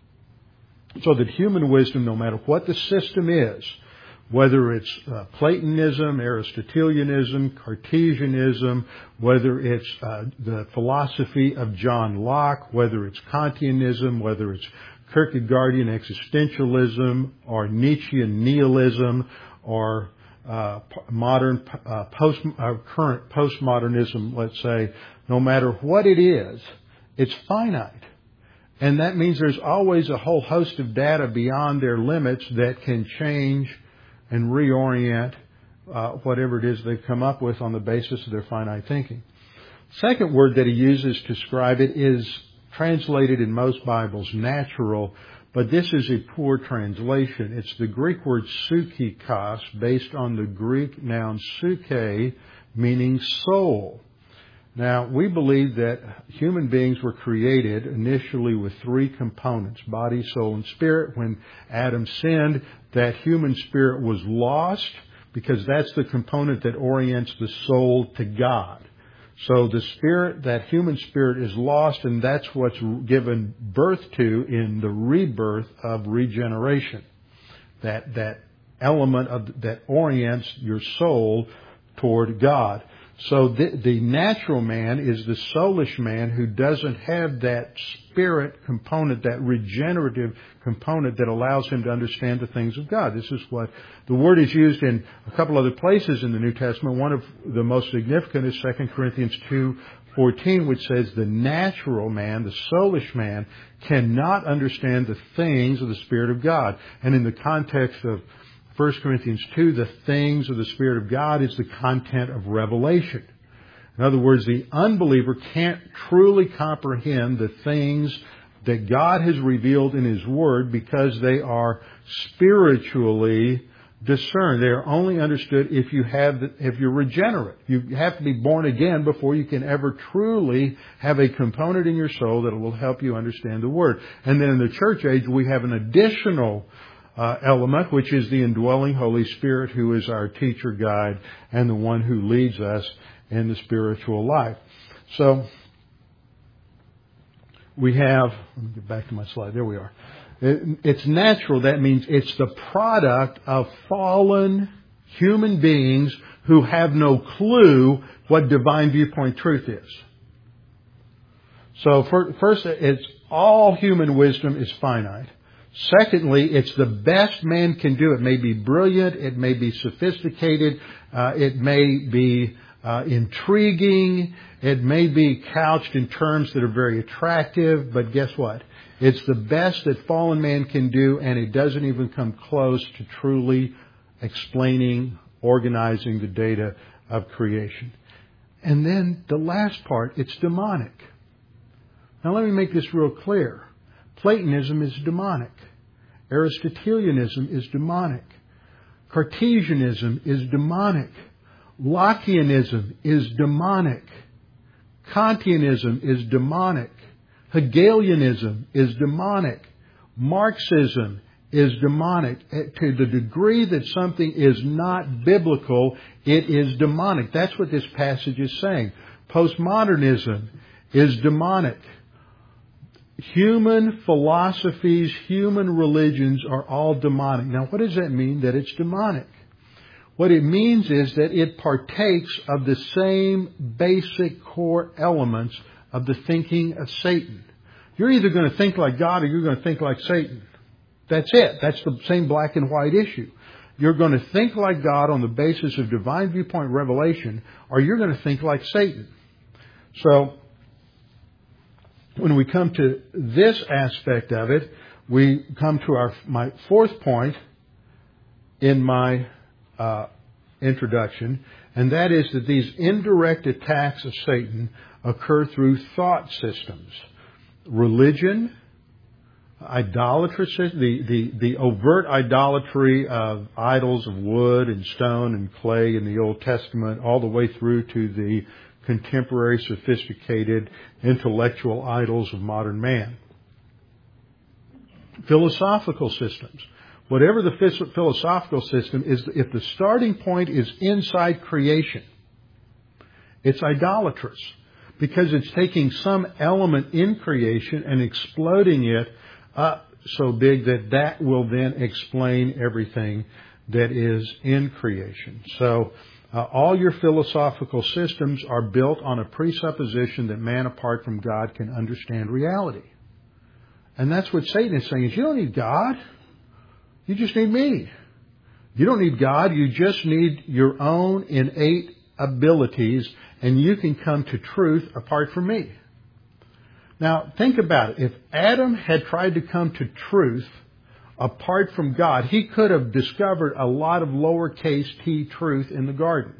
S2: So that human wisdom, no matter what the system is, whether it's Platonism, Aristotelianism, Cartesianism, whether it's the philosophy of John Locke, whether it's Kantianism, whether it's Kierkegaardian existentialism, or Nietzschean nihilism, or current postmodernism, let's say, no matter what it is, it's finite. And that means there's always a whole host of data beyond their limits that can change and reorient whatever it is they've come up with on the basis of their finite thinking. Second word that he uses to describe it is translated in most Bibles natural, but this is a poor translation. It's the Greek word psychikos, based on the Greek noun psyche, meaning soul. Now, we believe that human beings were created initially with three components, body, soul, and spirit. When Adam sinned, that human spirit was lost because that's the component that orients the soul to God. So the spirit, that human spirit, is lost, and that's what's given birth to in the rebirth of regeneration. That element that orients your soul toward God. So the natural man is the soulish man who doesn't have that spirit component, that regenerative component that allows him to understand the things of God. This is what the word is used in a couple other places in the New Testament. One of the most significant is 2 Corinthians 2:14, which says the natural man, the soulish man, cannot understand the things of the Spirit of God. And in the context of 1 Corinthians 2, the things of the Spirit of God is the content of revelation. In other words, the unbeliever can't truly comprehend the things that God has revealed in His Word because they are spiritually discerned. They are only understood if you're regenerate. You have to be born again before you can ever truly have a component in your soul that will help you understand the Word. And then in the church age, we have an additional element, which is the indwelling Holy Spirit, who is our teacher, guide, and the one who leads us in the spiritual life. So we have, let me get back to my slide. There we are. It's natural. That means it's the product of fallen human beings who have no clue what divine viewpoint truth is. So first, it's all human wisdom is finite. Secondly, it's the best man can do. It may be brilliant. It may be sophisticated. It may be intriguing. It may be couched in terms that are very attractive. But guess what? It's the best that fallen man can do, and it doesn't even come close to truly explaining, organizing the data of creation. And then the last part, it's demonic. Now let me make this real clear. Platonism is demonic. Aristotelianism is demonic. Cartesianism is demonic. Lockeanism is demonic. Kantianism is demonic. Hegelianism is demonic. Marxism is demonic. To the degree that something is not biblical, it is demonic. That's what this passage is saying. Postmodernism is demonic. Human philosophies, human religions are all demonic. Now, what does that mean that it's demonic? What it means is that it partakes of the same basic core elements of the thinking of Satan. You're either going to think like God or you're going to think like Satan. That's it. That's the same black and white issue. You're going to think like God on the basis of divine viewpoint revelation, or you're going to think like Satan. So, when we come to this aspect of it, we come to my fourth point in my introduction, and that is that these indirect attacks of Satan occur through thought systems. Religion, idolatrous, the overt idolatry of idols of wood and stone and clay in the Old Testament, all the way through to the contemporary, sophisticated, intellectual idols of modern man. Philosophical systems. Whatever the philosophical system is, if the starting point is inside creation, it's idolatrous, because it's taking some element in creation and exploding it up so big that that will then explain everything that is in creation. So all your philosophical systems are built on a presupposition that man apart from God can understand reality. And that's what Satan is saying, is you don't need God. You just need me. You don't need God. You just need your own innate abilities, and you can come to truth apart from me. Now, think about it. If Adam had tried to come to truth apart from God, he could have discovered a lot of lowercase t truth in the garden.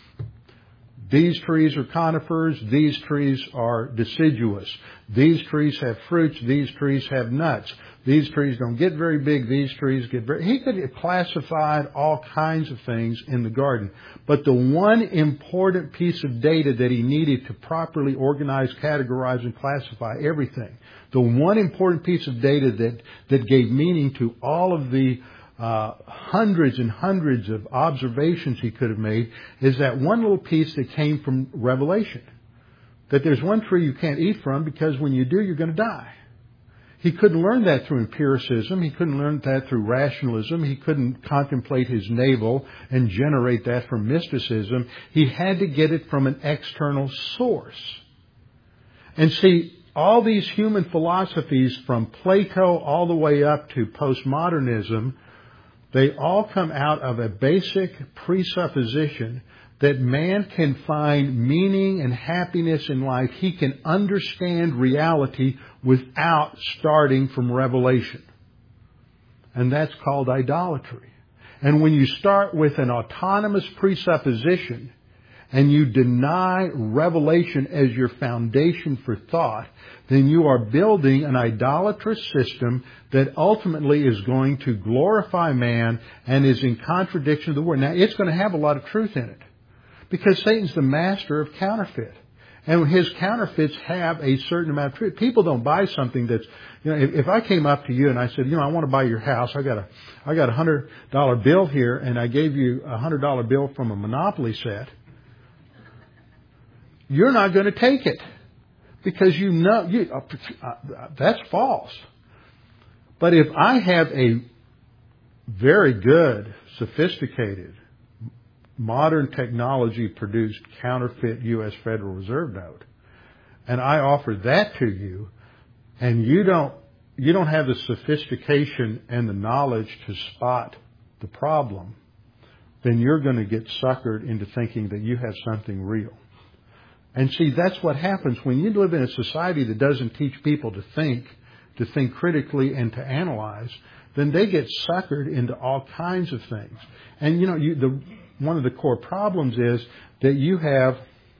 S2: These trees are conifers. These trees are deciduous. These trees have fruits. These trees have nuts. These trees don't get very big. These trees get very... He could have classified all kinds of things in the garden. But the one important piece of data that he needed to properly organize, categorize, and classify everything, the one important piece of data that gave meaning to all of the hundreds and hundreds of observations he could have made, is that one little piece that came from Revelation. That there's one tree you can't eat from, because when you do, you're going to die. He couldn't learn that through empiricism. He couldn't learn that through rationalism. He couldn't contemplate his navel and generate that from mysticism. He had to get it from an external source. And see, all these human philosophies, from Plato all the way up to postmodernism, they all come out of a basic presupposition that man can find meaning and happiness in life. He can understand reality without starting from revelation. And that's called idolatry. And when you start with an autonomous presupposition and you deny revelation as your foundation for thought, then you are building an idolatrous system that ultimately is going to glorify man and is in contradiction of the Word. Now, it's going to have a lot of truth in it, because Satan's the master of counterfeit. And his counterfeits have a certain amount of truth. People don't buy something that's, if I came up to you and I said, I want to buy your house, I got a $100 bill here, and I gave you a $100 bill from a Monopoly set, you're not going to take it, because that's false. But if I have a very good, sophisticated, modern technology produced counterfeit U.S. Federal Reserve note, and I offer that to you, and you don't have the sophistication and the knowledge to spot the problem, then you're going to get suckered into thinking that you have something real. And see, that's what happens when you live in a society that doesn't teach people to think critically and to analyze. Then they get suckered into all kinds of things. And one of the core problems is that you have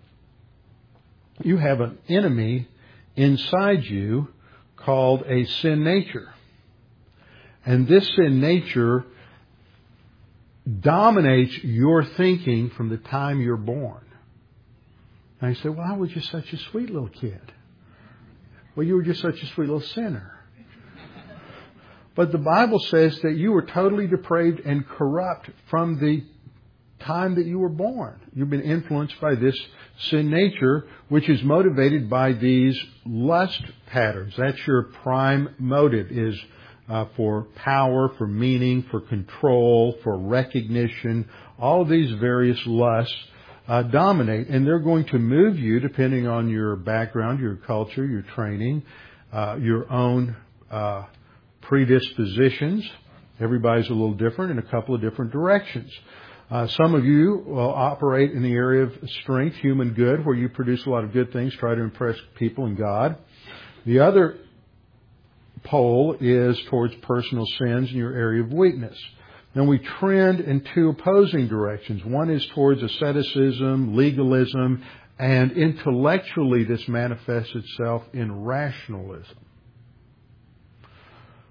S2: an enemy inside you called a sin nature. And this sin nature dominates your thinking from the time you're born. And I say, well, how was you such a sweet little kid? Well, you were just such a sweet little sinner. But the Bible says that you were totally depraved and corrupt from the time that you were born. You've been influenced by this sin nature, which is motivated by these lust patterns. That's your prime motive, is for power, for meaning, for control, for recognition. All these various lusts dominate, and they're going to move you depending on your background, your culture, your training, your own predispositions. Everybody's a little different in a couple of different directions. Some of you will operate in the area of strength, human good, where you produce a lot of good things, try to impress people and God. The other pole is towards personal sins in your area of weakness. Then we trend in two opposing directions. One is towards asceticism, legalism, and intellectually this manifests itself in rationalism.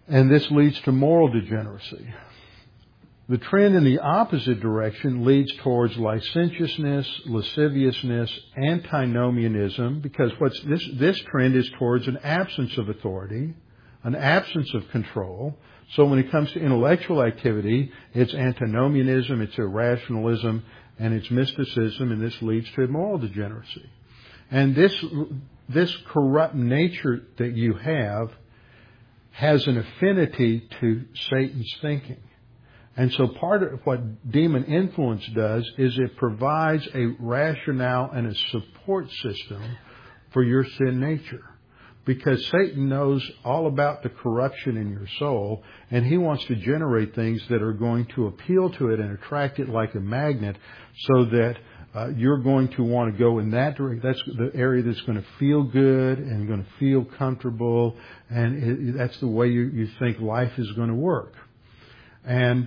S2: And this leads to moral degeneracy. The trend in the opposite direction leads towards licentiousness, lasciviousness, antinomianism, because this trend is towards an absence of authority, an absence of control. So when it comes to intellectual activity, it's antinomianism, it's irrationalism, and it's mysticism, and this leads to moral degeneracy. And this corrupt nature that you have has an affinity to Satan's thinking. And so part of what demon influence does is it provides a rationale and a support system for your sin nature. Because Satan knows all about the corruption in your soul, and he wants to generate things that are going to appeal to it and attract it like a magnet, so that you're going to want to go in that direction. That's the area that's going to feel good and going to feel comfortable, and that's the way you think life is going to work. And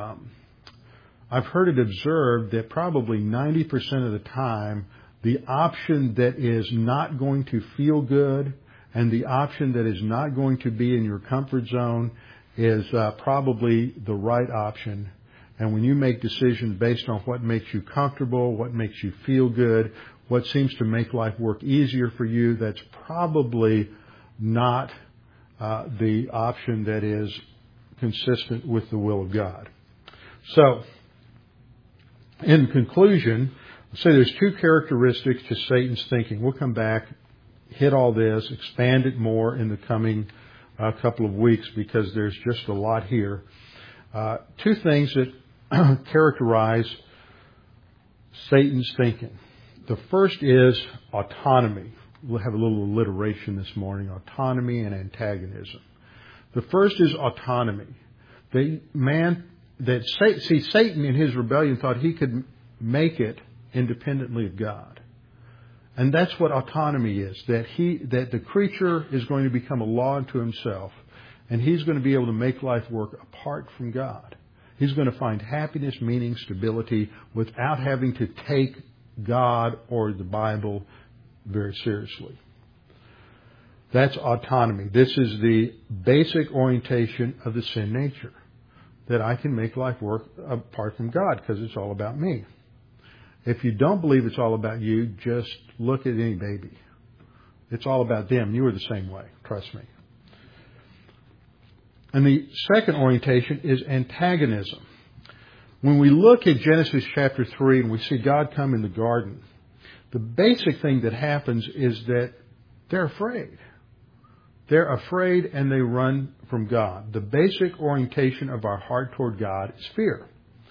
S2: I've heard it observed that probably 90% of the time, the option that is not going to feel good and the option that is not going to be in your comfort zone is probably the right option. And when you make decisions based on what makes you comfortable, what makes you feel good, what seems to make life work easier for you, that's probably not the option that is consistent with the will of God. So, in conclusion, I'll say there's two characteristics to Satan's thinking. We'll come back, hit all this, expand it more in the coming couple of weeks, because there's just a lot here. Two things that characterize Satan's thinking. The first is autonomy. We'll have a little alliteration this morning, autonomy and antagonism. The first is autonomy. Satan in his rebellion thought he could make it independently of God. And that's what autonomy is, that the creature is going to become a law unto himself, and he's going to be able to make life work apart from God. He's going to find happiness, meaning, stability, without having to take God or the Bible very seriously. That's autonomy. This is the basic orientation of the sin nature, that I can make life work apart from God because it's all about me. If you don't believe it's all about you, just look at any baby. It's all about them. You are the same way. Trust me. And the second orientation is antagonism. When we look at Genesis chapter 3 and we see God come in the garden, the basic thing that happens is that they're afraid. They're afraid and they run from God. The basic orientation of our heart toward God is fear.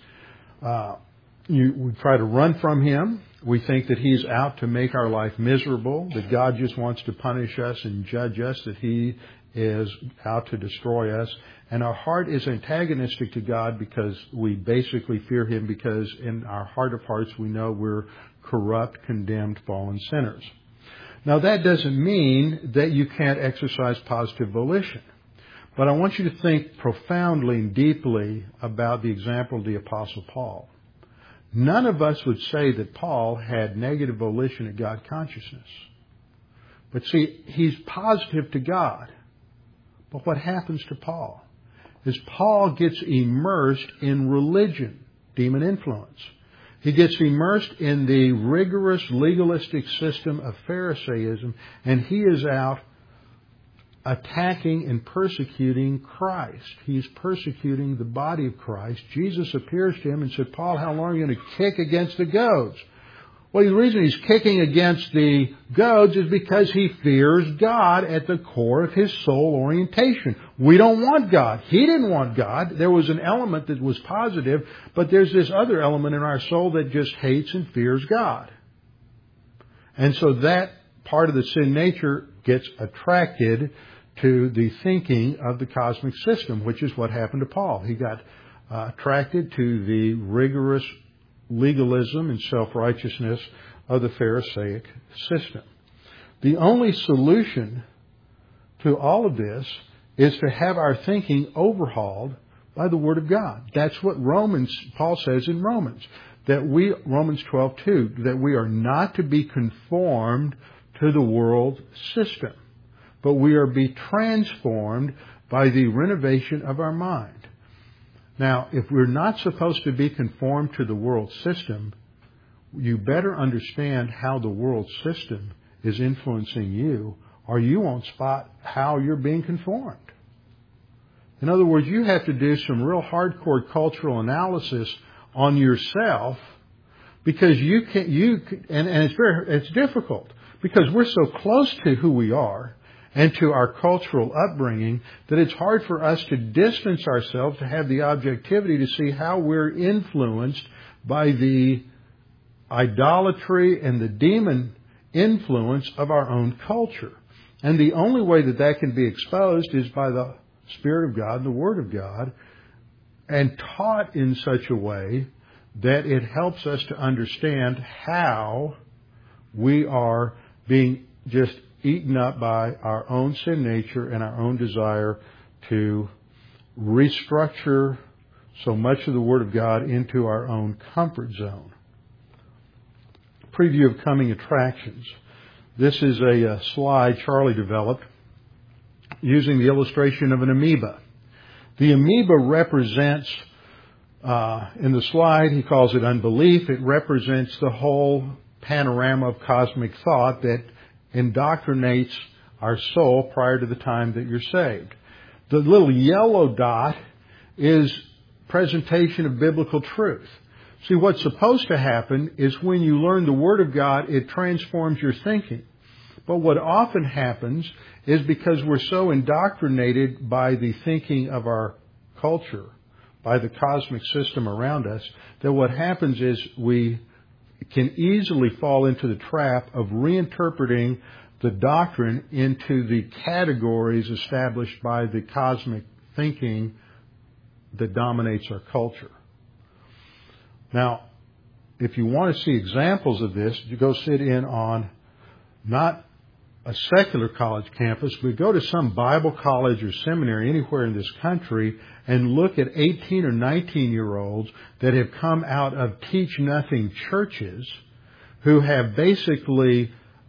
S2: We try to run from Him. We think that He's out to make our life miserable, that God just wants to punish us and judge us, that He is out to destroy us. And our heart is antagonistic to God because we basically fear Him, because in our heart of hearts we know we're corrupt, condemned, fallen sinners. Now that doesn't mean that you can't exercise positive volition. But I want you to think profoundly and deeply about the example of the Apostle Paul. None of us would say that Paul had negative volition of God consciousness. But see, he's positive to God. But what happens to Paul is Paul gets immersed in religion, demon influence. He gets immersed in the rigorous legalistic system of Pharisaism, and he is out attacking and persecuting Christ. He's persecuting the body of Christ. Jesus appears to him and said, Paul, how long are you going to kick against the goads? Well, the reason he's kicking against the goads is because he fears God at the core of his soul orientation. We don't want God. He didn't want God. There was an element that was positive, but there's this other element in our soul that just hates and fears God. And so that part of the sin nature gets attracted to the thinking of the cosmic system, which is what happened to Paul. He got attracted to the rigorous legalism and self-righteousness of the Pharisaic system. The only solution to all of this is to have our thinking overhauled by the Word of God. That's what Paul says in Romans, Romans 12:2, that we are not to be conformed to the world system, but we are to be transformed by the renovation of our mind. Now, if we're not supposed to be conformed to the world system, you better understand how the world system is influencing you, or you won't spot how you're being conformed. In other words, you have to do some real hardcore cultural analysis on yourself, because it's difficult, because we're so close to who we are and to our cultural upbringing that it's hard for us to distance ourselves, to have the objectivity to see how we're influenced by the idolatry and the demon influence of our own culture. And the only way that that can be exposed is by the Spirit of God, the Word of God, and taught in such a way that it helps us to understand how we are being just eaten up by our own sin nature and our own desire to restructure so much of the Word of God into our own comfort zone. Preview of coming attractions. This is a slide Charlie developed using the illustration of an amoeba. The amoeba represents, in the slide he calls it unbelief. It represents the whole panorama of cosmic thought that indoctrinates our soul prior to the time that you're saved. The little yellow dot is presentation of biblical truth. See, what's supposed to happen is when you learn the Word of God, it transforms your thinking. But what often happens is because we're so indoctrinated by the thinking of our culture, by the cosmic system around us, that what happens is we can easily fall into the trap of reinterpreting the doctrine into the categories established by the cosmic thinking that dominates our culture. Now, if you want to see examples of this, you go sit in on not a secular college campus, but go to some Bible college or seminary anywhere in this country and look at 18 or 19-year-olds that have come out of teach-nothing churches who have basically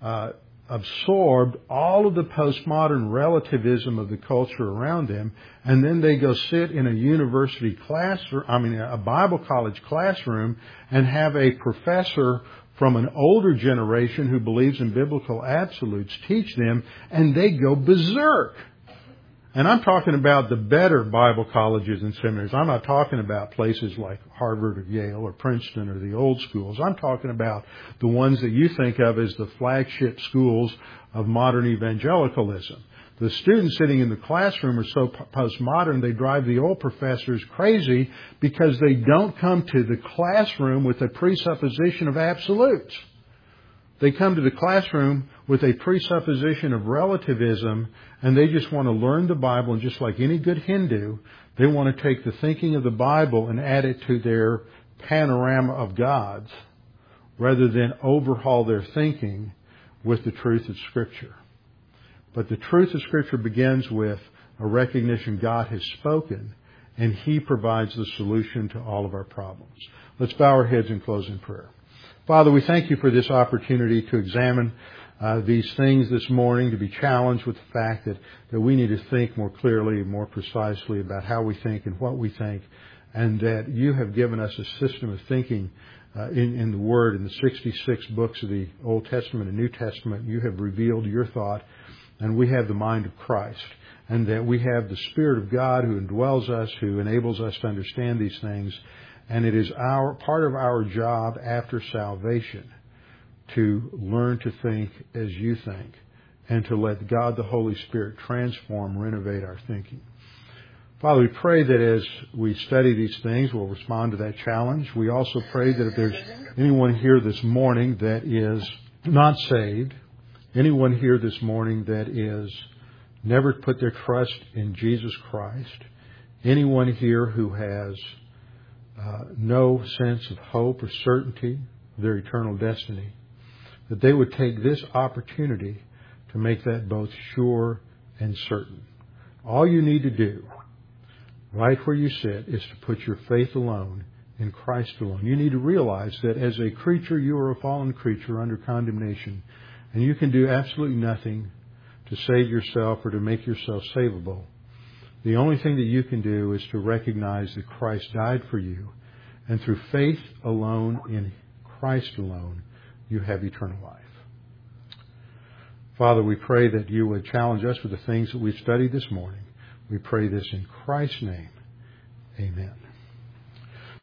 S2: absorbed all of the postmodern relativism of the culture around them, and then they go sit in a university classroom, a Bible college classroom, and have a professor from an older generation who believes in biblical absolutes teach them, and they go berserk. And I'm talking about the better Bible colleges and seminaries. I'm not talking about places like Harvard or Yale or Princeton or the old schools. I'm talking about the ones that you think of as the flagship schools of modern evangelicalism. The students sitting in the classroom are so postmodern, they drive the old professors crazy because they don't come to the classroom with a presupposition of absolutes. They come to the classroom with a presupposition of relativism, and they just want to learn the Bible, and just like any good Hindu, they want to take the thinking of the Bible and add it to their panorama of gods, rather than overhaul their thinking with the truth of Scripture. But the truth of Scripture begins with a recognition God has spoken, and He provides the solution to all of our problems. Let's bow our heads and close in prayer. Father, we thank You for this opportunity to examine these things this morning, to be challenged with the fact that we need to think more clearly and more precisely about how we think and what we think, and that You have given us a system of thinking in the Word. In the 66 books of the Old Testament and New Testament, You have revealed Your thought, and we have the mind of Christ, and that we have the Spirit of God who indwells us, who enables us to understand these things. And it is part of our job after salvation to learn to think as You think, and to let God the Holy Spirit transform, renovate our thinking. Father, we pray that as we study these things, we'll respond to that challenge. We also pray that if there's anyone here this morning that is not saved, anyone here this morning that is never put their trust in Jesus Christ, anyone here who has no sense of hope or certainty of their eternal destiny, that they would take this opportunity to make that both sure and certain. All you need to do, right where you sit, is to put your faith alone in Christ alone. You need to realize that as a creature, you are a fallen creature under condemnation, and you can do absolutely nothing to save yourself or to make yourself savable. The only thing that you can do is to recognize that Christ died for you, and through faith alone in Christ alone, you have eternal life. Father, we pray that you would challenge us with the things that we've studied this morning. We pray this in Christ's name. Amen.